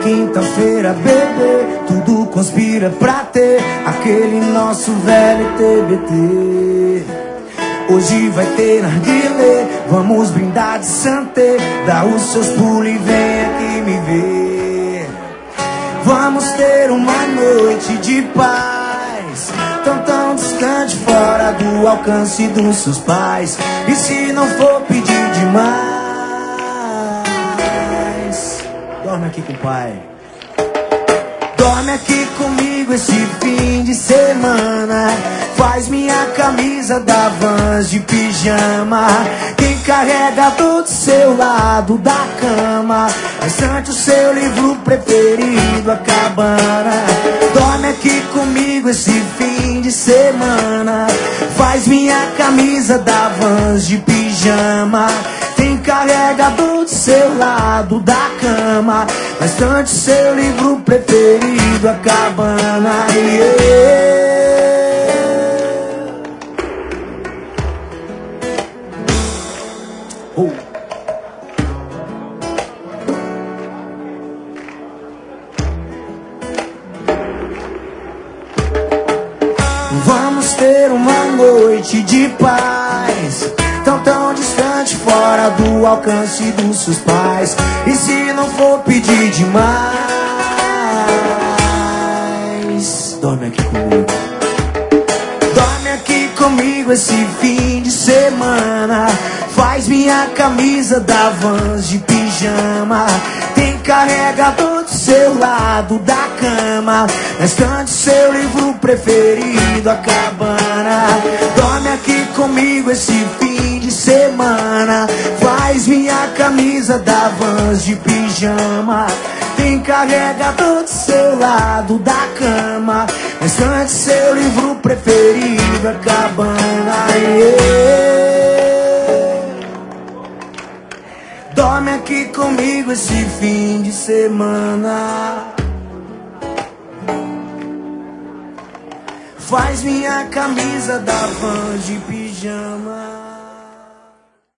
quinta-feira, bebê, tudo conspira pra ter aquele nosso velho TBT. Hoje vai ter narguilé, vamos brindar de santé. Dá os seus pulos e vem aqui me ver. Vamos ter uma noite de paz, tão distante, fora do alcance dos seus pais. E se não for pedir demais, dorme aqui com o pai. Dorme aqui comigo esse fim de semana. Faz minha camisa da Vans de pijama. Quem carrega do seu lado da cama, estante o seu livro preferido, a cabana. Dorme aqui comigo esse fim de semana. Faz minha camisa da Vans de pijama. Quem carrega do seu lado da cama, na estante seu livro preferido, a cabana. Vamos ter uma noite de paz, tão distante, fora do alcance dos seus pais. E se não for pedir demais, dorme aqui comigo. Dorme aqui comigo esse fim de semana. Faz minha camisa da Vans de pijama. Tem carregador do seu lado da cama, na estante seu livro preferido, a cabana. Dorme aqui comigo esse fim de semana. Faz minha camisa da Vans de pijama. Tem carregador do seu lado da cama, na estante seu livro preferido, a cabana. Dorme aqui comigo esse fim de semana. Faz minha camisa da Vans de pijama.